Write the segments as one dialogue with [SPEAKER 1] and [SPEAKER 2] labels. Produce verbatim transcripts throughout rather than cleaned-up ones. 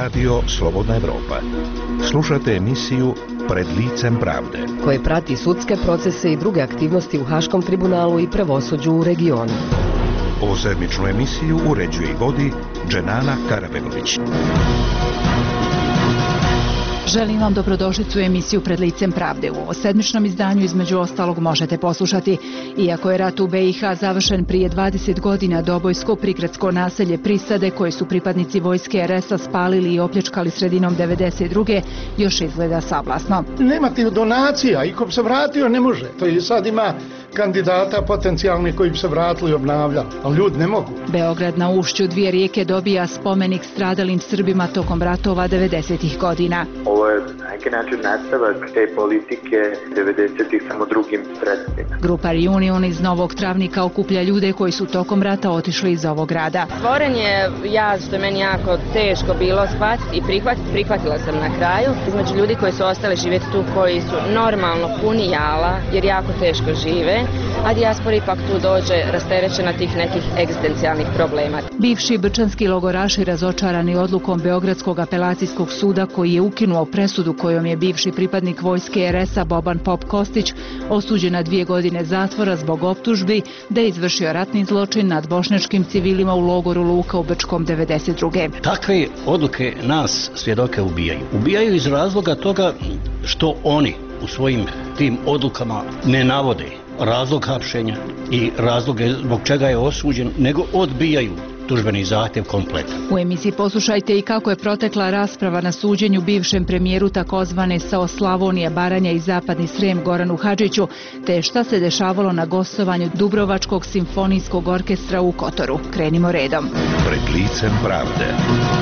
[SPEAKER 1] Radio Slobodna Evropa. Slušate emisiju Pred licem pravde,
[SPEAKER 2] koje prati sudske procese i druge aktivnosti u Haškom tribunalu i pravosuđu u regionu.
[SPEAKER 1] Ovu sedmičnu emisiju uređuje i vodi Dženana Karabegović.
[SPEAKER 3] Želim vam dobrodošlicu u emisiju Pred licem pravde. U ovo sedmičnom izdanju između ostalog možete poslušati. Iako je rat u B i H završen prije dvadeset godina, dobojsko prigradsko naselje Prisade, koje su pripadnici vojske R S-a spalili i opljačkali sredinom devedeset druge još izgleda sablasno.
[SPEAKER 4] Nema ti donacija i ko bi se vratio ne može. To je sad ima kandidata potencijalni koji bi se vratili i obnavljali, ali ljudi ne mogu.
[SPEAKER 3] Beograd na ušću dvije rijeke dobija spomenik stradalim Srbima tokom ratova devedesetih godina.
[SPEAKER 5] Ovo je na neki način nastavak te politike devedesetih samo drugim sredstvima.
[SPEAKER 3] Grupa Reunion iz Novog Travnika okuplja ljude koji su tokom rata otišli iz ovog grada.
[SPEAKER 6] Stvoren je jaz što je meni jako teško bilo shvatiti i prihvatiti. Prihvatila sam na kraju. Između ljudi koji su ostali živjeti tu, koji su normalno puni jala jer jako teško žive, a dijaspora ipak tu dođe rasterećena tih nekih egzistencijalnih problema.
[SPEAKER 3] Bivši brčanski logoraši razočarani odlukom Beogradskog apelacijskog suda, koji je ukinuo presudu kojom je bivši pripadnik vojske R S-a Boban Pop Kostić osuđen na dvije godine zatvora zbog optužbi da je izvršio ratni zločin nad bošnjačkim civilima u logoru Luka u Brčkom devedeset druge.
[SPEAKER 7] Takve odluke nas svjedoke ubijaju. Ubijaju iz razloga toga što oni u svojim tim odlukama ne navode razlog hapšenja i razloge zbog čega je osuđen, nego odbijaju tužbeni zahtjev kompletan.
[SPEAKER 3] U emisiji poslušajte i kako je protekla rasprava na suđenju bivšem premijeru takozvane S A O Slavonije, Baranja i Zapadni Srem Goranu Hadžiću, te šta se dešavalo na gostovanju Dubrovačkog simfonijskog orkestra u Kotoru. Krenimo redom.
[SPEAKER 1] Pred licem pravde.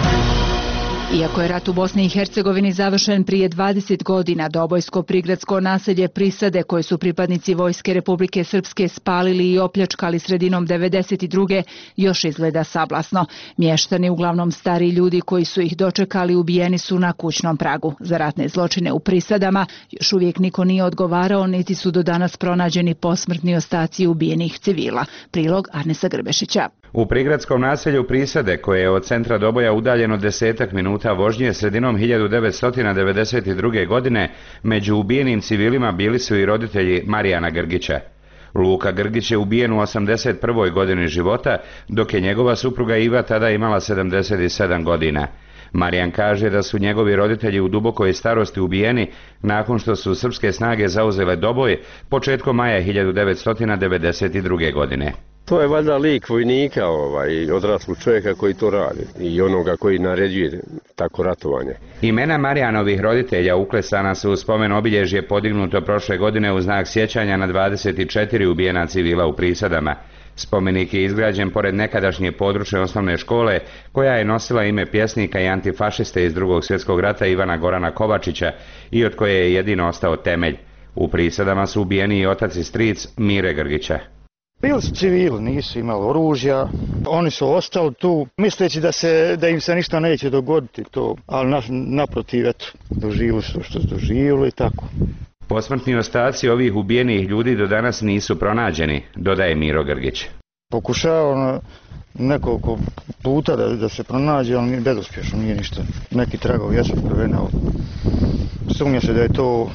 [SPEAKER 3] Iako je rat u Bosni i Hercegovini završen prije dvadeset godina, dobojsko prigradsko naselje Prisade, koje su pripadnici vojske Republike Srpske spalili i opljačkali sredinom devedeset druge još izgleda sablasno. Mještani, uglavnom stari ljudi koji su ih dočekali, ubijeni su na kućnom pragu. Za ratne zločine u Prisadama još uvijek niko nije odgovarao, niti su do danas pronađeni posmrtni ostaci ubijenih civila. Prilog Arnesa Grbešića.
[SPEAKER 8] U prigradskom naselju Prisade, koje je od centra Doboja udaljeno desetak minuta vožnje, sredinom hiljadu devetsto devedeset druge. godine, među ubijenim civilima bili su i roditelji Marijana Grgića. Luka Grgić je ubijen u osamdeset prvoj godini života, dok je njegova supruga Iva tada imala sedamdeset sedam godina. Marijan kaže da su njegovi roditelji u dubokoj starosti ubijeni nakon što su srpske snage zauzele Doboj početkom maja hiljadu devetsto devedeset druge. godine.
[SPEAKER 9] To je valjda lik vojnika, ovaj, odraslog čovjeka koji to radi i onoga koji naređuje tako ratovanje.
[SPEAKER 8] Imena Marijanovih roditelja uklesana su u spomen obilježje podignuto prošle godine u znak sjećanja na dvadeset četiri ubijena civila u Prisadama. Spomenik je izgrađen pored nekadašnje područne osnovne škole, koja je nosila ime pjesnika i antifašiste iz drugog svjetskog rata Ivana Gorana Kovačića i od koje je jedino ostao temelj. U Prisadama su ubijeni i otac i stric Mire Grgića.
[SPEAKER 4] Bili su civili, nisu imali oružja, oni su ostali tu misleći da, se, da im se ništa neće dogoditi, to, ali na, naprotiv, eto, doživili su što su doživili i tako.
[SPEAKER 8] Posmrtni ostaci ovih ubijenih ljudi do danas nisu pronađeni, dodaje Miro Grgić.
[SPEAKER 4] Pokušao nekoliko puta da, da se pronađe, ali bezuspješno, nije ništa. Neki tragovi jesu priveni, sumnja se da je to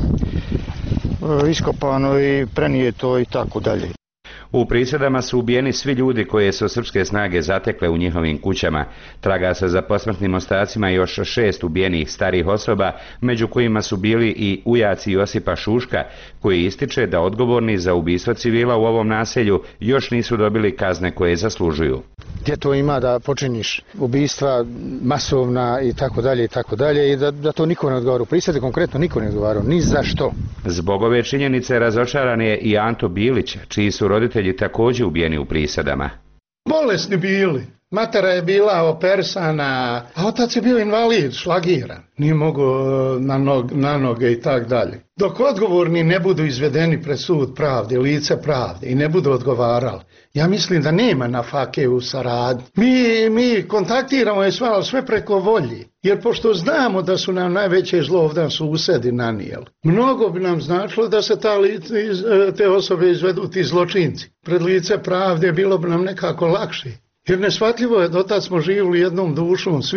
[SPEAKER 4] e, iskopano i prenijeto i tako dalje.
[SPEAKER 8] U Prisadama su ubijeni svi ljudi koje su srpske snage zatekle u njihovim kućama. Traga se za posmrtnim ostacima još šest ubijenih starih osoba, među kojima su bili i ujaci Josipa Šuška, koji ističe da odgovorni za ubistvo civila u ovom naselju još nisu dobili kazne koje zaslužuju.
[SPEAKER 10] Gdje to ima da počiniš ubistva masovna i tako dalje i tako dalje i da, da to niko ne odgovara. U Prisadi konkretno niko ne odgovarao, ni za što.
[SPEAKER 8] Zbog ove činjenice razočaran je i Anto Bilić, čiji su roditelji također ubijeni u Prisadama.
[SPEAKER 4] Bolesni bili. Matera je bila operisana, a otac je bio invalid, šlagiran. Nije mogao na, nog, na noge i tak dalje. Dok odgovorni ne budu izvedeni pred sud pravde, lice pravde i ne budu odgovarali, ja mislim da nema na fake u saradnji. Mi, mi kontaktiramo je sve, sve preko volji. Jer pošto znamo da su nam najveće zlo ovdje susedi nanijeli, mnogo bi nam značilo da se ta lice, te osobe izvedu ti zločinci. Pred lice pravde bilo bi nam nekako lakše. Jer neshvatljivo je, dotad smo živjeli jednom dušom svi.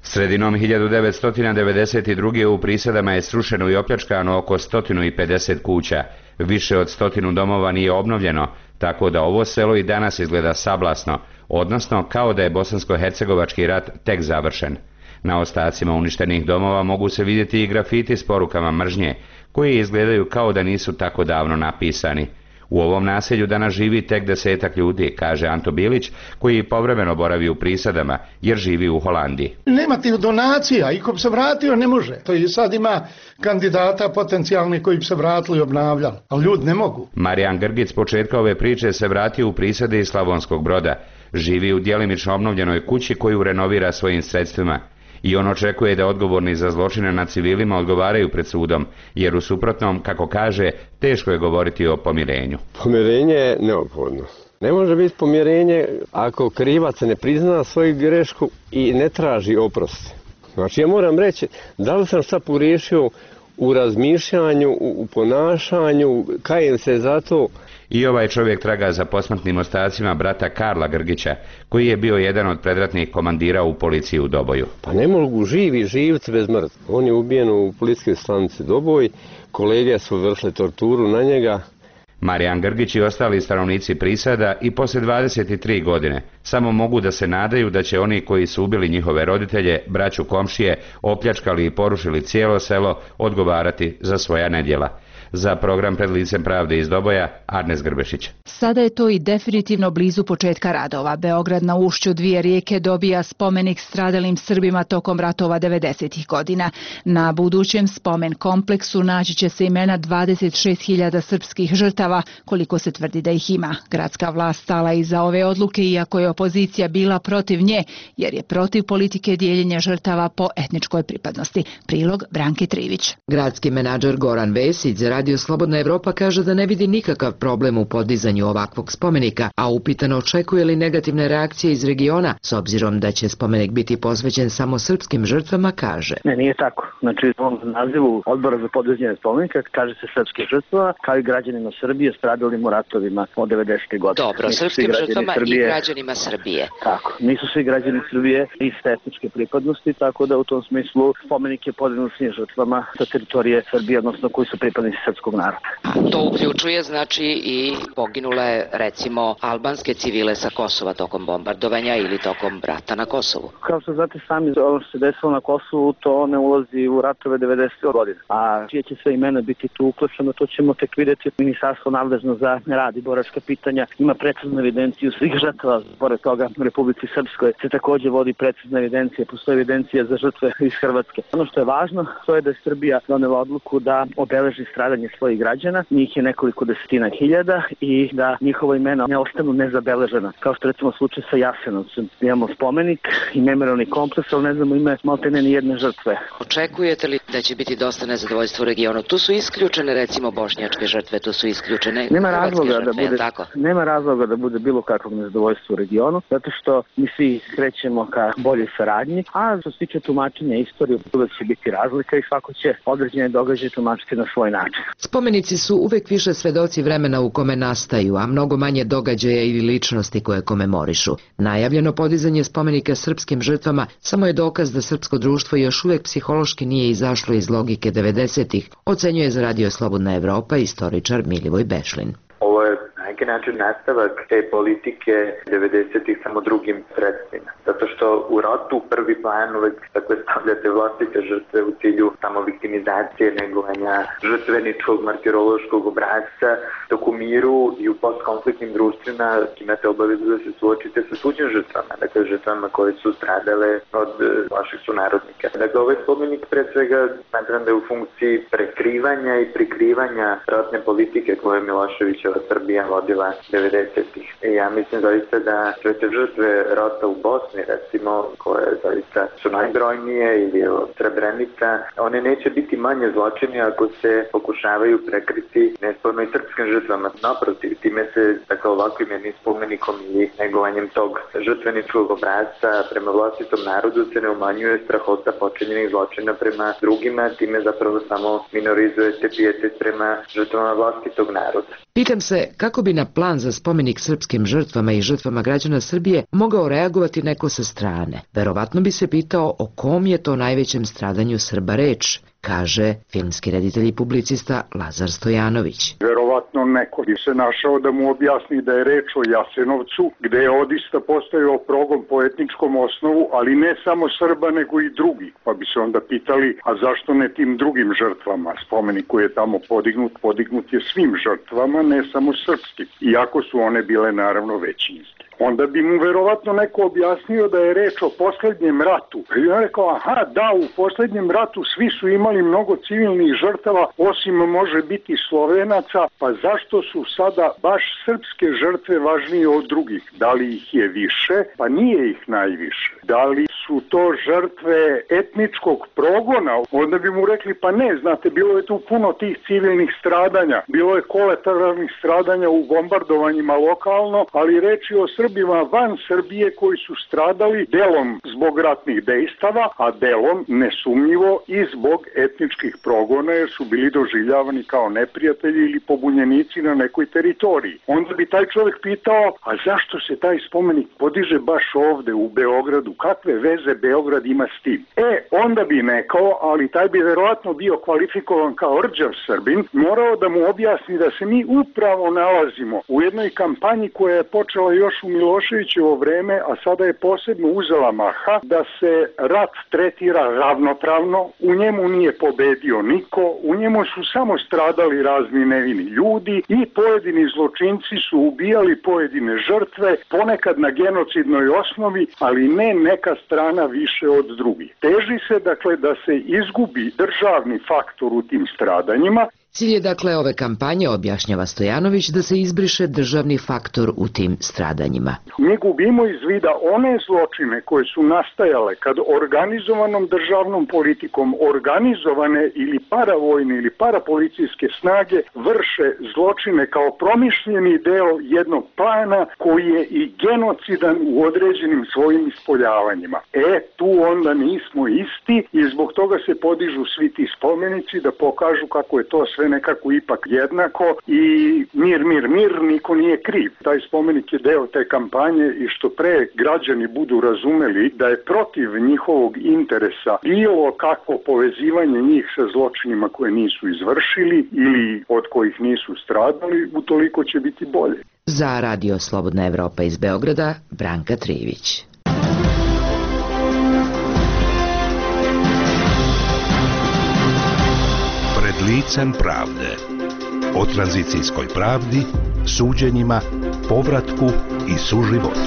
[SPEAKER 8] Sredinom hiljadu devetsto devedeset druge. u Prisadama je srušeno i opljačkano oko sto pedeset kuća. Više od stotinu domova nije obnovljeno, tako da ovo selo i danas izgleda sablasno, odnosno kao da je bosansko-hercegovački rat tek završen. Na ostacima uništenih domova mogu se vidjeti i grafiti s porukama mržnje, koji izgledaju kao da nisu tako davno napisani. U ovom naselju danas živi tek desetak ljudi, kaže Anto Bilić, koji povremeno boravi u Prisadama, jer živi u Holandiji.
[SPEAKER 4] Nema tih donacija i ko bi se vratio ne može. To i sad ima kandidata potencijalni koji bi se vratili i obnavljali, ali ljudi ne mogu.
[SPEAKER 8] Marijan Grgić s početka ove priče se vratio u Prisade iz Slavonskog Broda. Živi u djelimično obnovljenoj kući koju renovira svojim sredstvima. I on očekuje da odgovorni za zločine nad civilima odgovaraju pred sudom, jer u suprotnom, kako kaže, teško je govoriti o pomirenju.
[SPEAKER 9] Pomirenje je neophodno. Ne može biti pomirenje ako krivac ne prizna svoju grešku i ne traži oprost. Znači ja moram reći, da li sam šta pogriješio u razmišljanju, u ponašanju, kajem se za to.
[SPEAKER 8] I ovaj čovjek traga za posmrtnim ostacima brata Karla Grgića, koji je bio jedan od predratnih komandira u policiji u Doboju.
[SPEAKER 9] Pa ne mogu živi živci bez mrtvi. On je ubijen u policijskoj stanici Doboj, kolege su vršile torturu na njega.
[SPEAKER 8] Marijan Grgić i ostali stanovnici Prisada i poslije dvadeset tri godine samo mogu da se nadaju da će oni koji su ubili njihove roditelje, braću komšije, opljačkali i porušili cijelo selo, odgovarati za svoja nedjela. Za program Pred licem pravde iz Doboja, Arnes Grbešić.
[SPEAKER 3] Sada je to i definitivno blizu početka radova. Beograd na ušću dvije rijeke dobija spomenik stradalim Srbima tokom ratova devedesetih godina. Na budućem spomen kompleksu naći će se imena dvadeset šest hiljada srpskih žrtava, koliko se tvrdi da ih ima. Gradska vlast stala iza ove odluke, iako je opozicija bila protiv nje, jer je protiv politike dijeljenja žrtava po etničkoj pripadnosti. Prilog Branke Trivić.
[SPEAKER 2] Gradski menadžer Goran Vesić za Radio Slobodna Evropa kaže da ne vidi nikakav problem u podizanju ovakvog spomenika, a upitano očekuje li negativne reakcije iz regiona, s obzirom da će spomenik biti posvećen samo srpskim žrtvama, kaže.
[SPEAKER 11] Ne, nije tako. Znači, u ovom nazivu odbora za podizanje spomenika kaže se srpskih žrtva, kao i građanima Srbije stradalim u ratovima od devedesetih godina.
[SPEAKER 12] Dobro, srpskim žrtvama Srbije, i građanima Srbije.
[SPEAKER 11] Tako, nisu svi građani Srbije iste etničke pripadnosti, tako da u tom smislu spomenik je podignut svim žrtvama sa teritorije Srbije, odnosno koji su pripadnici srpskog naroda.
[SPEAKER 12] To uključuje znači i poginule recimo albanske civile sa Kosova tokom bombardovanja ili tokom rata na Kosovu.
[SPEAKER 11] Kao što znate sami, ono što se desilo na Kosovu, to ne ulazi u ratove devedesetih godina. A čije će sve imena biti tu uključeno, to ćemo tek vidjeti. Ministarstvo nadležno za rad i boračka pitanja ima preciznu evidenciju svih žrtava. Pored toga u Republici Srpskoj se također vodi precizna evidencija, postoji evidencija za žrtve iz Hrvatske. Ono što je važno, to je da je Srbija donela odluku da obeleži stradanje svojih građana, njih je nekoliko desetina hiljada i da njihova imena ne ostanu nezabeležena, kao što recimo slučaj sa Jasenovcem. Imamo spomenik i memorijalni kompleks, ali ne znamo ime maltene ni jedne žrtve.
[SPEAKER 12] Očekujete li da će biti dosta nezadovoljstva u regionu? Tu su isključene recimo bošnjačke žrtve, tu su isključene
[SPEAKER 11] nema razloga
[SPEAKER 12] žrtve,
[SPEAKER 11] da bude,
[SPEAKER 12] tako?
[SPEAKER 11] Nema razloga da bude bilo kakvog nezadovoljstva u regionu, zato što mi svi krećemo ka boljoj saradnji, a što se tiče tumačenja istorije, uvek će biti razlika i svako će određene događaje tumačiti na svoj način.
[SPEAKER 2] Spomenici su uvek više svedoci vremena u kome nastaju, a mnogo manje događaja ili ličnosti koje komemorišu. Najavljeno podizanje spomenika srpskim žrtvama samo je dokaz da srpsko društvo još uvek psihološki nije izašlo iz logike devedesetih, ocenjuje za Radio Slobodna Evropa istoričar Milivoj Bešlin.
[SPEAKER 5] Ovo je na neki način nastavak te politike devedesetih samo drugim sredstvima. Zato što u ratu prvi plan uvek dakle, stavljate vlastite žrtve u cilju samo viktimizacije, negovanja žrtveničkog, martirološkog obrazca, dok u miru i u postkonfliktnim društvima imate obavezu da se suočite sa tuđim žrtvama, dakle žrtvama koje su stradale od vaših sunarodnika. Dakle, ovaj spomenik pre svega smatram da je u funkciji prekrivanja i prikrivanja ratne politike koje je Miloševićeva Srbija vodila devedesetih. I ja mislim zaista da sve te žrtve rata u Bosni, recimo, koje zaista su najbrojnije, ili od Srebrenica, one neće biti manje zločini ako se pokušavaju prekriti nesporno i srpskim žrtvama. Naprotiv, time se dakle, ovakvim jednim spomenikom ili negovanjem tog žrtveničkog obrazca prema vlastitom narodu se ne umanjuje strahota počinjenih zločina prema drugima, time zapravo samo minorizujete pijetet prema žrtvama vlastitog naroda.
[SPEAKER 2] Pitam se kako bi bi na plan za spomenik srpskim žrtvama i žrtvama građana Srbije mogao reagovati neko sa strane. Verovatno bi se pitao o kom je to najvećem stradanju Srba reč, kaže filmski reditelj i publicista Lazar Stojanović.
[SPEAKER 13] Verovatno neko bi se našao da mu objasni da je reč o Jasenovcu, gde je odista postojao progon po etničkom osnovu, ali ne samo Srba nego i drugi. Pa bi se onda pitali, a zašto ne tim drugim žrtvama? Spomenik koji je tamo podignut, podignut je svim žrtvama, ne samo srpskim, iako su one bile naravno većinske. Onda bi mu verovatno neko objasnio da je reč o poslednjem ratu. I on rekao, aha, da, u poslednjem ratu svi su imali mnogo civilnih žrtava, osim može biti Slovenaca, pa zašto su sada baš srpske žrtve važnije od drugih? Da li ih je više? Pa nije ih najviše. Da li su to žrtve etničkog progona? Onda bi mu rekli, pa ne, znate, bilo je tu puno tih civilnih stradanja, bilo je kolateralnih stradanja u bombardovanjima lokalno, ali reč je o Srbima van Srbije koji su stradali delom zbog ratnih dejstava, a delom nesumnjivo i zbog etničkih progona jer su bili doživljavani kao neprijatelji ili pobunjenici na nekoj teritoriji. Onda bi taj čovjek pitao, a zašto se taj spomenik podiže baš ovde u Beogradu? Kakve veze Beograd ima s tim? E, onda bi nekao, ali taj bi verovatno bio kvalifikovan kao rđav Srbin, morao da mu objasni da se mi upravo nalazimo u jednoj kampanji koja je počela još u Miloševićevo vreme, a sada je posebno uzela maha, da se rat tretira ravnopravno, u njemu nije pobedio niko, u njemu su samo stradali razni nevini ljudi i pojedini zločinci su ubijali pojedine žrtve, ponekad na genocidnoj osnovi, ali ne neka strana više od drugih. Teži se dakle da se izgubi državni faktor u tim stradanjima.
[SPEAKER 2] Cilj je dakle ove kampanje, objašnjava Stojanović, da se izbriše državni faktor u tim stradanjima.
[SPEAKER 13] Mi gubimo iz vida one zločine koje su nastajale kad organizovanom državnom politikom organizovane ili paravojne ili parapolicijske snage vrše zločine kao promišljeni deo jednog plana koji je i genocidan u određenim svojim ispoljavanjima. E, tu onda nismo isti i zbog toga se podižu svi ti spomenici da pokažu kako je to sve nekako ipak jednako i mir, mir, mir, niko nije kriv. Taj spomenik je deo te kampanje i što pre građani budu razumeli da je protiv njihovog interesa bilo kakvo povezivanje njih sa zločinima koje nisu izvršili ili od kojih nisu stradali, utoliko će biti bolje.
[SPEAKER 2] Za Radio Slobodna Evropa iz Beograda, Branka Trijević.
[SPEAKER 1] Licem pravde. O tranzicijskoj pravdi, suđenjima, povratku i suživotu.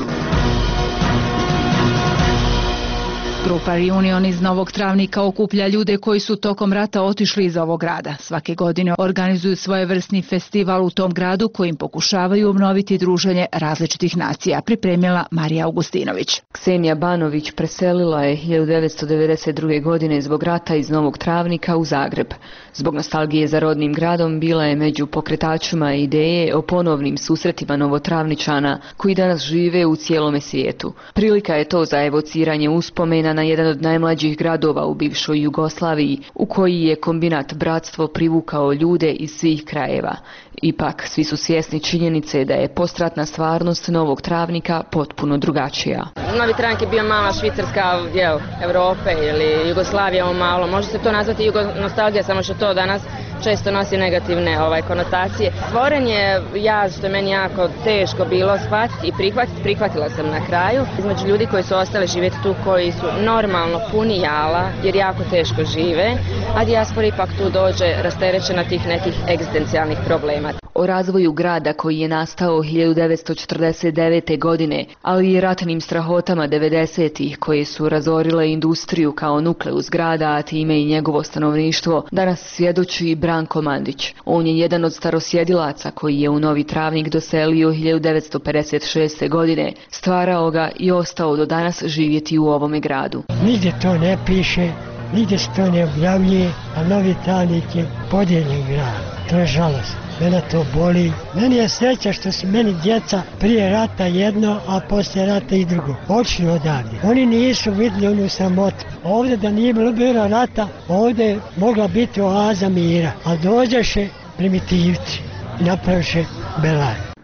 [SPEAKER 3] Grupa Reunion iz Novog Travnika okuplja ljude koji su tokom rata otišli iz ovog grada. Svake godine organizuju svojevrsni festival u tom gradu kojim pokušavaju obnoviti druženje različitih nacija, pripremila Marija Augustinović.
[SPEAKER 14] Ksenija Banović preselila je hiljadu devetsto devedeset druge. godine zbog rata iz Novog Travnika u Zagreb. Zbog nostalgije za rodnim gradom bila je među pokretačima ideje o ponovnim susretima Novotravničana koji danas žive u cijelome svijetu. Prilika je to za evociranje uspomena na jedan od najmlađih gradova u bivšoj Jugoslaviji, u koji je kombinat Bratstvo privukao ljude iz svih krajeva. Ipak, svi su svjesni činjenice da je postratna stvarnost Novog Travnika potpuno drugačija.
[SPEAKER 6] Novi Travnik je bio mala Švicarska jel, Evrope ili Jugoslavija o malo. Može se to nazvati jugonostalgija, samo što to danas često nosi negativne ovaj, konotacije. Stvoren je jaz, što je meni jako teško bilo shvatiti i prihvatiti. Prihvatila sam na kraju. Između ljudi koji su ostali živjeti tu, koji su normalno puni jala, jer jako teško žive, a dijaspora ipak tu dođe rasterećena tih nekih egzistencijalnih problema.
[SPEAKER 14] O razvoju grada koji je nastao hiljadu devetsto četrdeset devete. godine, ali i ratnim strahotama devedesetih koje su razorile industriju kao nukleus grada, a time i njegovo stanovništvo, danas svjedoči Branko Mandić. On je jedan od starosjedilaca koji je u Novi Travnik doselio hiljadu devetsto pedeset šeste. godine, stvarao ga i ostao do danas živjeti u ovome gradu.
[SPEAKER 15] Nigdje to ne piše, nigdje se to ne objavljuje, a Novi Travnik je podijeljen grad. To je žalost. Mene to boli. Meni je sreća što su meni djeca prije rata jedno, a poslije rata i drugo. Očili odavdje. Oni nisu vidjeli onu sramotu. Ovdje da nije bilo rata, ovdje je mogla biti oaza mira. A dođeše primitivci i napraviše belaj.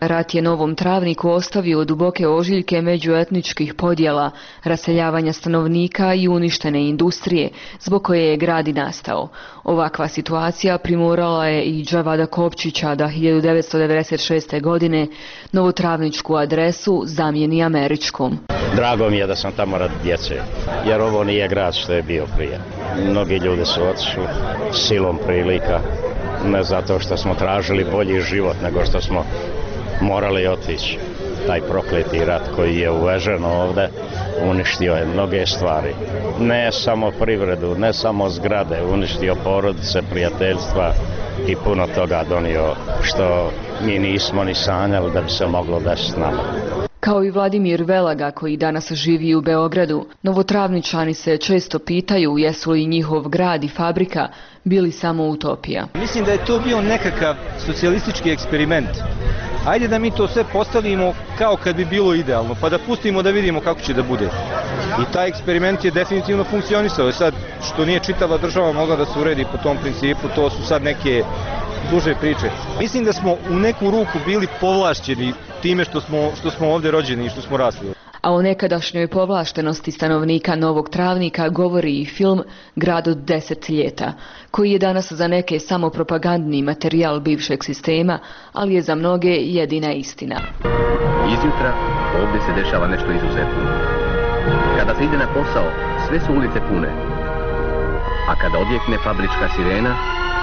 [SPEAKER 14] Rat je Novom Travniku ostavio duboke ožiljke međuetničkih podjela, raseljavanja stanovnika i uništene industrije, zbog koje je grad i nastao. Ovakva situacija primorala je i Džavada Kopčića da hiljadu devetsto devedeset šeste. godine novotravničku adresu zamijeni američkom.
[SPEAKER 16] Drago mi je da sam tamo radi djece, jer ovo nije grad što je bio prije. Mnogi ljudi su otišli silom prilika, ne zato što smo tražili bolji život, nego što smo morali otići. Taj prokleti rat koji je uvežen ovdje uništio je mnoge stvari. Ne samo privredu, ne samo zgrade, uništio porodice, prijateljstva i puno toga donio što mi nismo ni sanjali da bi se moglo desiti s nama.
[SPEAKER 14] Kao i Vladimir Velaga koji danas živi u Beogradu, Novotravničani se često pitaju jesu li njihov grad i fabrika bili samo utopija.
[SPEAKER 17] Mislim da je to bio nekakav socijalistički eksperiment. Ajde da mi to sve postavimo kao kad bi bilo idealno, pa da pustimo da vidimo kako će da bude. I taj eksperiment je definitivno funkcionisao. Sad, što nije čitava država mogla da se uredi po tom principu, to su sad neke duže priče. Mislim da smo u neku ruku bili povlašćeni time što smo, što smo ovdje rođeni i što smo rasli.
[SPEAKER 14] A o nekadašnjoj povlaštenosti stanovnika Novog Travnika govori i film Grad od deset ljeta, koji je danas za neke samo propagandni materijal bivšeg sistema, ali je za mnoge jedina istina.
[SPEAKER 18] Izjutra ovdje se dešava nešto izuzetno. Kada se ide na posao, sve su ulice pune, a kada odjekne fabrička sirena,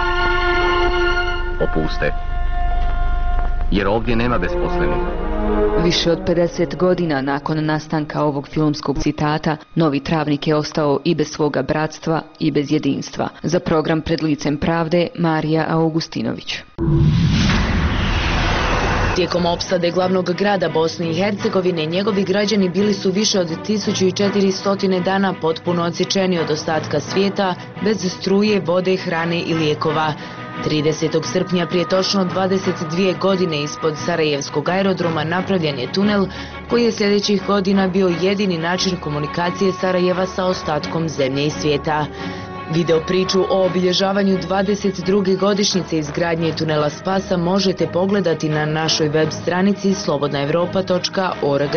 [SPEAKER 18] opuste. Jer ovdje nema besposlenih.
[SPEAKER 14] Više od pedeset godina nakon nastanka ovog filmskog citata, Novi Travnik je ostao i bez svoga bratstva i bez jedinstva. Za program Pred licem pravde, Marija Augustinović.
[SPEAKER 19] Tijekom opsade glavnog grada Bosne i Hercegovine, njegovi građani bili su više od tisuću četiristo dana potpuno odsječeni od ostatka svijeta, bez struje, vode, hrane i lijekova. tridesetog srpnja prije točno dvadeset dvije godine ispod Sarajevskog aerodroma napravljen je tunel koji je sljedećih godina bio jedini način komunikacije Sarajeva sa ostatkom zemlje i svijeta. Video priču o obilježavanju dvadeset druge godišnjice izgradnje tunela Spasa možete pogledati na našoj web stranici slobodna europa točka org.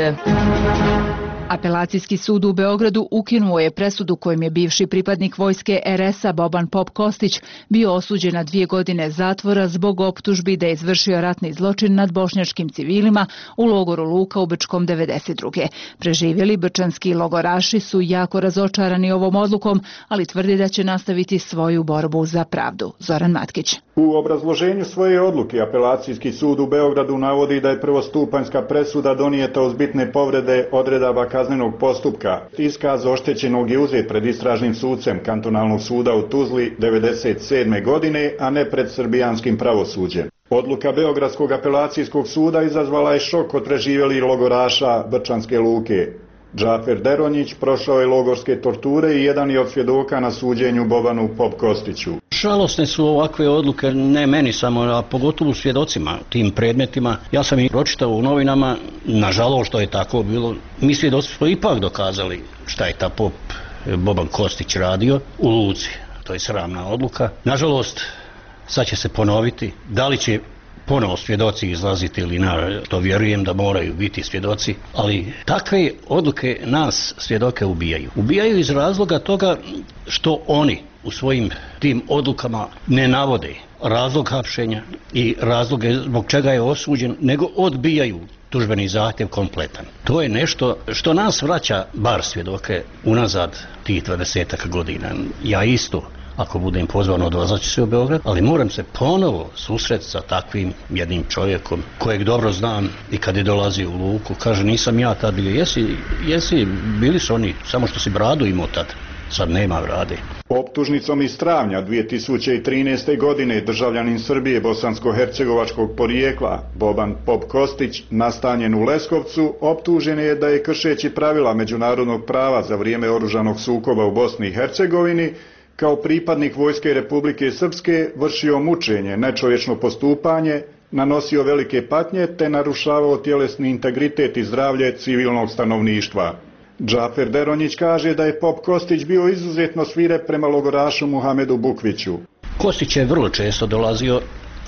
[SPEAKER 3] Apelacijski sud u Beogradu ukinuo je presudu kojim je bivši pripadnik vojske er es a Boban Pop Kostić bio osuđen na dvije godine zatvora zbog optužbi da je izvršio ratni zločin nad bošnjačkim civilima u logoru Luka u Brčkom devedeset druge. Preživjeli brčanski logoraši su jako razočarani ovom odlukom, ali tvrdi da će nastaviti svoju borbu za pravdu. Zoran Matkić.
[SPEAKER 20] U obrazloženju svoje odluke Apelacijski sud u Beogradu navodi da je prvostupanjska presuda donijeta uz bitne povrede odredaba kaznenog postupka. Iskaz oštećenog je uzet pred istražnim sucem kantonalnog suda u Tuzli devedeset sedme. godine, a ne pred srbijanskim pravosuđem. Odluka Beogradskog apelacijskog suda izazvala je šok kod preživjelih logoraša Brčanske Luke. Džafer Deronjić prošao je logorske torture i jedan je od svjedoka na suđenju Bobanu Pop Kostiću.
[SPEAKER 7] Žalosne su ovakve odluke, ne meni samo, a pogotovo svjedocima tim predmetima. Ja sam ih pročitao u novinama, nažalost što je tako bilo. Mi svjedoci smo ipak dokazali šta je ta Pop Boban Kostić radio u Luci. To je sramna odluka. Nažalost, sad će se ponoviti. Da li će ponovo svjedoci izlaziti ili na to vjerujem da moraju biti svjedoci, ali takve odluke nas svjedoke ubijaju. Ubijaju iz razloga toga što oni u svojim tim odlukama ne navode razlog hapšenja i razloge zbog čega je osuđen, nego odbijaju tužbeni zahtjev kompletan. To je nešto što nas vraća, bar svjedoke, unazad tih dvadesetak godina. Ja isto, ako budem pozvan, odlazat ću se u Beograd, ali moram se ponovo susreti sa takvim jednim čovjekom kojeg dobro znam i kad je dolazio u Luku, kaže nisam ja tad bio, jesi, jesi, bili su oni, samo što si bradu imao tad, sad nema brade.
[SPEAKER 20] Optužnicom iz travnja dvije tisuće trinaeste. godine državljanin Srbije bosansko-hercegovačkog porijekla Boban Pop Kostić, nastanjen u Leskovcu, optužen je da je kršeći pravila međunarodnog prava za vrijeme oružanog sukoba u Bosni i Hercegovini kao pripadnik Vojske Republike Srpske vršio mučenje, nečovječno postupanje, nanosio velike patnje te narušavao tjelesni integritet i zdravlje civilnog stanovništva. Džafer Deronjić kaže da je Pop Kostić bio izuzetno svirep prema logorašu Muhamedu Bukviću.
[SPEAKER 7] Kostić je vrlo često dolazio,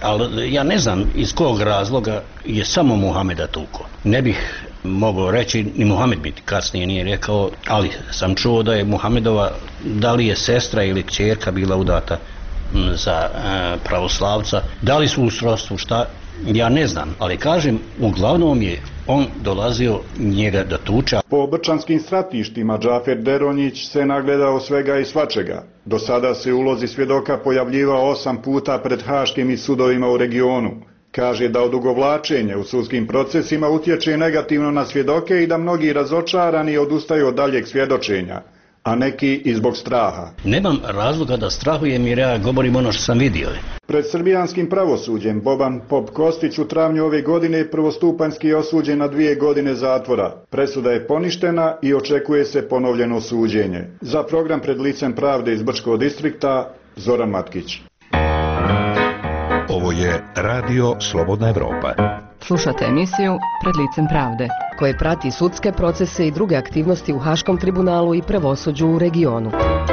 [SPEAKER 7] ali ja ne znam iz kog razloga je samo Muhameda tuko. Ne bih mogao reći, ni Muhamed bi kasnije nije rekao, ali sam čuo da je Muhamedova, da li je sestra ili kćerka bila udata za e, pravoslavca, da li su u srodstvu, šta, ja ne znam, ali kažem, uglavnom je on dolazio njega da tuča.
[SPEAKER 20] Po brčanskim stratištima Džafer Deronjić se nagledao svega i svačega. Do sada se u ulozi svjedoka pojavljivao osam puta pred haškim i sudovima u regionu. Kaže da odugovlačenje u sudskim procesima utječe negativno na svjedoke i da mnogi razočarani odustaju od daljeg svjedočenja, a neki i zbog straha.
[SPEAKER 7] Nemam razloga da strahujem jer ja govorim ono što sam vidio.
[SPEAKER 20] Pred srbijanskim pravosuđem Boban Pop Kostić u travnju ove godine prvostupanjski je osuđen na dvije godine zatvora. Presuda je poništena i očekuje se ponovljeno suđenje. Za program Pred licem pravde iz Brčkog distrikta, Zoran Matkić.
[SPEAKER 1] Ovo je Radio Slobodna Evropa.
[SPEAKER 21] Slušate emisiju Pred licem pravde, koje prati sudske procese i druge aktivnosti u Haškom tribunalu i pravosuđu u regionu.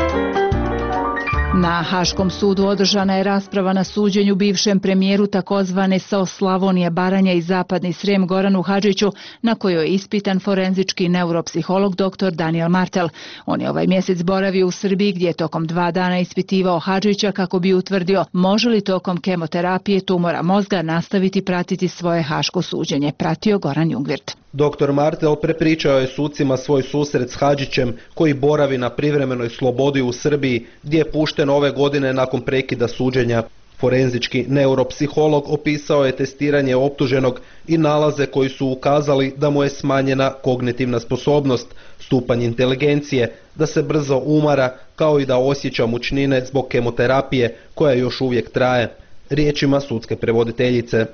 [SPEAKER 3] Na Haškom sudu održana je rasprava na suđenju bivšem premijeru takozvane S O Slavonije, Baranja i Zapadni Srem Goranu Hadžiću, na kojoj je ispitan forenzički neuropsiholog doktor Daniel Martel. On je ovaj mjesec boravio u Srbiji gdje je tokom dva dana ispitivao Hadžića kako bi utvrdio može li tokom kemoterapije tumora mozga nastaviti pratiti svoje haško suđenje. Pratio Goran Jungvirt.
[SPEAKER 22] Doktor Martel prepričao je sucima svoj susret s Hadžićem koji boravi na privremenoj slobodi u Srbiji gdje je pušten ove godine nakon prekida suđenja. Forenzički neuropsiholog opisao je testiranje optuženog i nalaze koji su ukazali da mu je smanjena kognitivna sposobnost, stupanj inteligencije, da se brzo umara kao i da osjeća mučnine zbog kemoterapije koja još uvijek traje. Riječima sudske prevoditeljice.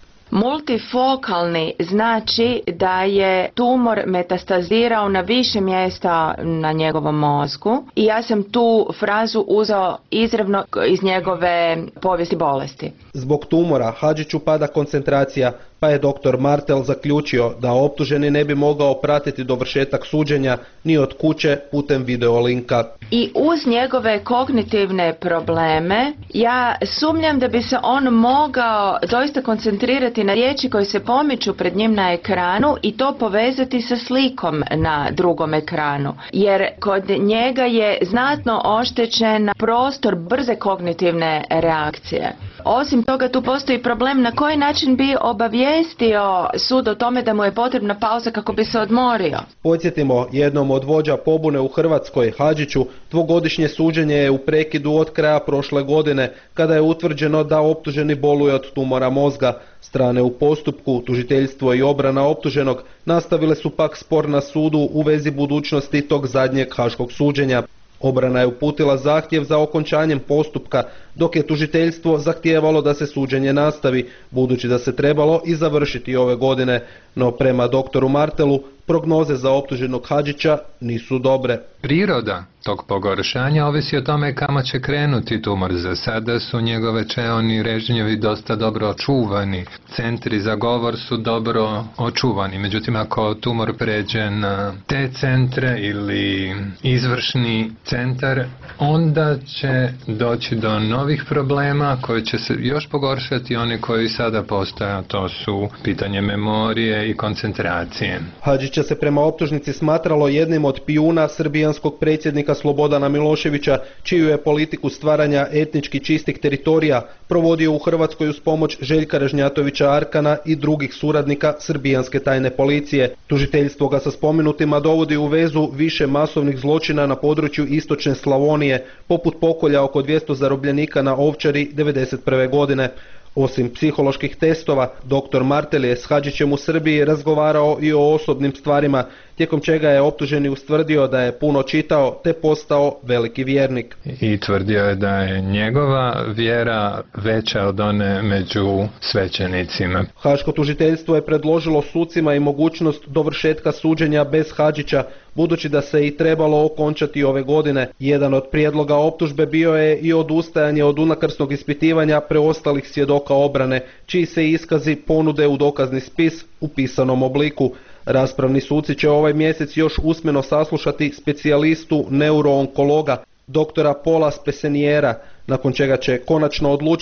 [SPEAKER 23] Multifokalni znači da je tumor metastazirao na više mjesta na njegovom mozgu i ja sam tu frazu uzeo izravno iz njegove povijesti bolesti.
[SPEAKER 22] Zbog tumora Hadžiću pada koncentracija, pa je doktor Martel zaključio da optuženi ne bi mogao pratiti dovršetak suđenja ni od kuće putem videolinka.
[SPEAKER 23] I uz njegove kognitivne probleme ja sumnjam da bi se on mogao doista koncentrirati na riječi koje se pomiču pred njim na ekranu i to povezati sa slikom na drugom ekranu. Jer kod njega je znatno oštećen prostor brze kognitivne reakcije. Osim toga tu postoji problem na koji način bi obavijestio sud o tome da mu je potrebna pauza kako bi se odmorio.
[SPEAKER 22] Podsjetimo, jednom od vođa pobune u Hrvatskoj, Hadžiću, dvogodišnje suđenje je u prekidu od kraja prošle godine kada je utvrđeno da optuženi boluje od tumora mozga. Strane u postupku, tužiteljstvo i obrana optuženog nastavile su pak spor na sudu u vezi budućnosti tog zadnjeg haškog suđenja. Obrana je uputila zahtjev za okončanjem postupka, dok je tužiteljstvo zahtijevalo da se suđenje nastavi, budući da se trebalo i završiti ove godine. No prema doktoru Martelu, prognoze za optuženog Hadžića nisu dobre.
[SPEAKER 24] Priroda tog pogoršanja ovisi o tome kamo će krenuti tumor. Za sada su njegove čeoni režnjevi dosta dobro očuvani. Centri za govor su dobro očuvani. Međutim, ako tumor pređe na te centre ili izvršni centar, onda će doći do novih problema koji će se još pogoršati, oni koji sada postoje, a to su pitanje memorije i koncentracije.
[SPEAKER 22] Hadžića se prema optužnici smatralo jednim od pijuna srbijanskog predsjednika Slobodana Miloševića, čiju je politiku stvaranja etnički čistih teritorija provodio u Hrvatskoj uz pomoć Željka Ražnjatovića Arkana i drugih suradnika srbijanske tajne policije. Tužiteljstvo ga sa spomenutima dovodi u vezu više masovnih zločina na području istočne Slavonije, poput pokolja oko dvjesto zarobljenika na Ovčari devedeset prve godine. Osim psiholoških testova, doktor Martel je s Hadžićem u Srbiji razgovarao i o osobnim stvarima, tijekom čega je optuženi ustvrdio da je puno čitao te postao veliki vjernik.
[SPEAKER 24] I tvrdio je da je njegova vjera veća od one među svećenicima.
[SPEAKER 22] Haško tužiteljstvo je predložilo sucima i mogućnost dovršetka suđenja bez Hadžića, budući da se i trebalo okončati ove godine. Jedan od prijedloga optužbe bio je i odustajanje od unakrsnog ispitivanja preostalih svjedoka obrane, čiji se iskazi ponude u dokazni spis u pisanom obliku. Raspravni suci će ovaj mjesec još usmeno saslušati specijalistu neuroonkologa, doktora Paula Speseniera, nakon čega će konačno odlučiti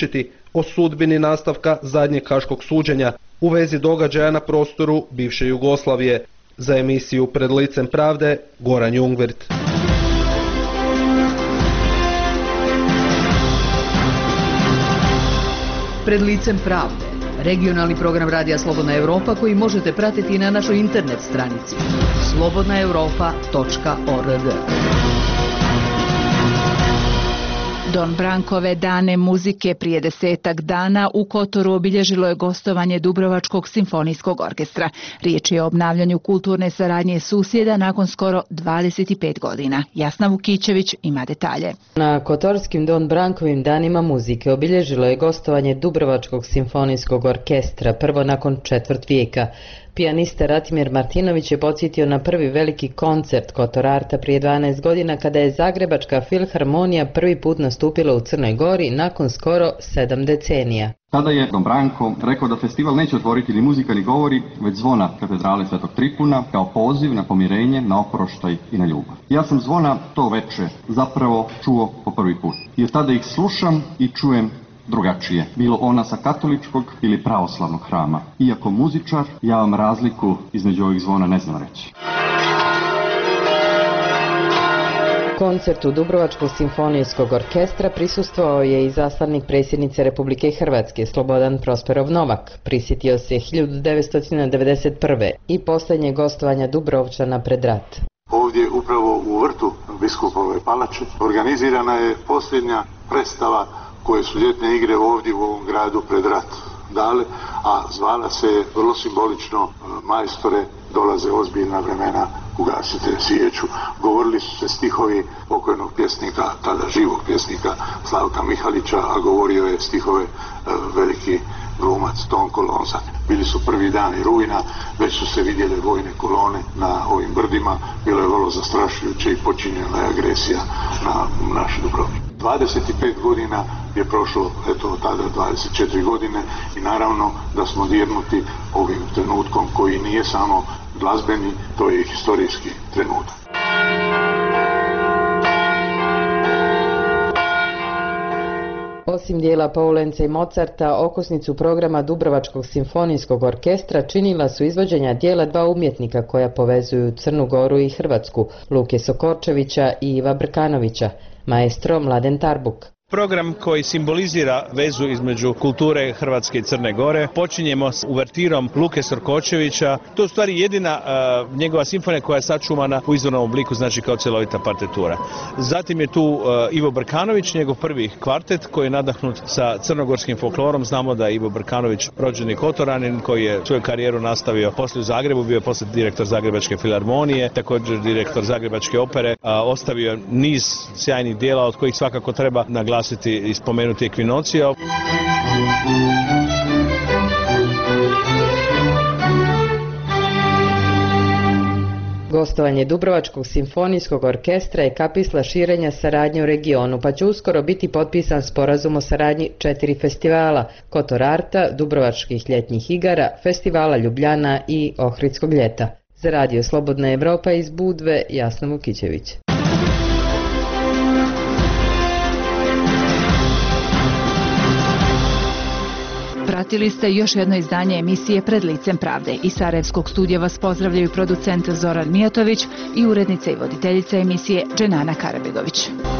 [SPEAKER 22] o sudbini nastavka zadnjeg haškog suđenja u vezi događaja na prostoru bivše Jugoslavije. Za emisiju Pred licem pravde, Goran Jungvirt.
[SPEAKER 21] Pred licem pravde, regionalni program Radija Slobodna Europa koji možete pratiti na našoj internet stranici slobodna europa tačka org.
[SPEAKER 3] Don Brankove dane muzike prije desetak dana u Kotoru obilježilo je gostovanje Dubrovačkog simfonijskog orkestra. Riječ je o obnavljanju kulturne saradnje susjeda nakon skoro dvadeset pet godina. Jasna Vukićević ima detalje.
[SPEAKER 4] Na Kotorskim Don Brankovim danima muzike obilježilo je gostovanje Dubrovačkog simfonijskog orkestra, prvo nakon četvrt vijeka. Pijanista Ratimir Martinović je podsjetio na prvi veliki koncert Kotorarta prije dvanaest godina kada je Zagrebačka filharmonija prvi put nastupila u Crnoj Gori nakon skoro sedam decenija.
[SPEAKER 8] Tada je Don Branko rekao da festival neće otvoriti ni muzika ni govori, već zvona katedrale Svetog Tripuna kao poziv na pomirenje, na oproštaj i na ljubav. Ja sam zvona to veče zapravo čuo po prvi put. I od tada ih slušam i čujem drugačije, bilo ona sa katoličkog ili pravoslavnog hrama. Iako muzičar, ja vam razliku između ovih zvona ne znam reći.
[SPEAKER 4] Koncertu Dubrovačkog simfonijskog orkestra prisustvovao je i zaslanik predsjednice Republike Hrvatske Slobodan Prosperov Novak. Prisjetio se hiljadu devetsto devedeset prve i posljednje gostovanja Dubrovčana pred rat.
[SPEAKER 9] Ovdje upravo u vrtu Biskupove palače organizirana je posljednja predstava koje su ljetne igre ovdje u ovom gradu pred rat dale, a zvala se vrlo simbolično Majstore, dolaze ozbiljna vremena, ugasite svijeću. Govorili su se stihovi pokojnog pjesnika, tada živog pjesnika Slavka Mihalića, a govorio je stihove veliki glumac Tonko Lonzan. Bili su prvi dani rujna, već su se vidjele vojne kolone na ovim brdima, bilo je vrlo zastrašujuće i počinjena je agresija na naš Dubrovnik. dvadeset pet godina je prošlo, eto tada dvadeset četiri godine i naravno da smo dirnuti ovim trenutkom koji nije samo glazbeni, to je i historijski trenutak.
[SPEAKER 4] Osim dijela Poulenca i Mozarta, okosnicu programa Dubrovačkog simfonijskog orkestra činila su izvođenja dijela dva umjetnika koja povezuju Crnu Goru i Hrvatsku, Luke Sokorčevića i Iva Brkanovića, maestro Mladen Tarbuk.
[SPEAKER 10] Program koji simbolizira vezu između kulture Hrvatske i Crne Gore. Počinjemo s uvertirom Luke Sorkočevića. To je u stvari jedina uh, njegova simfonija koja je sačuvana u izvornom obliku, znači kao cjelovita partitura. Zatim je tu uh, Ivo Brkanović, njegov prvi kvartet koji je nadahnut sa crnogorskim folklorom. Znamo da je Ivo Brkanović rođeni Kotoranin koji je svoju karijeru nastavio poslije u Zagrebu, bio je poslije direktor Zagrebačke filharmonije, također direktor Zagrebačke opere, uh, ostavio niz sjajnih dijela od kojih svakako treba naglasiti i spomenuti Ekvinocija.
[SPEAKER 4] Gostovanje Dubrovačkog simfonijskog orkestra je kapisla širenja saradnje u regionu, pa će uskoro biti potpisan sporazum o saradnji četiri festivala: Kotorarta, Dubrovačkih ljetnih igara, Festivala Ljubljana i Ohridskog ljeta. Za Radio Slobodna Evropa iz Budve, Jasna Vukićević.
[SPEAKER 3] Pratili ste još jedno izdanje emisije Pred licem pravde. Iz Sarajevskog studija vas pozdravljaju producent Zoran Mijatović i urednica i voditeljica emisije Dženana Karabegović.